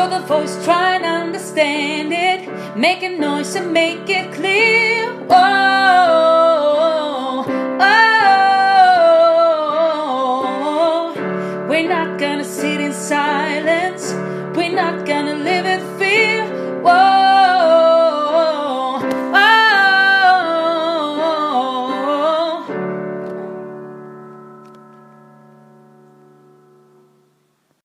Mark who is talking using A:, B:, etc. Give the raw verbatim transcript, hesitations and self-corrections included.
A: You're the voice, try and understand it. Make a noise and make it clear. Oh, oh, we're not gonna sit in silence. We're not gonna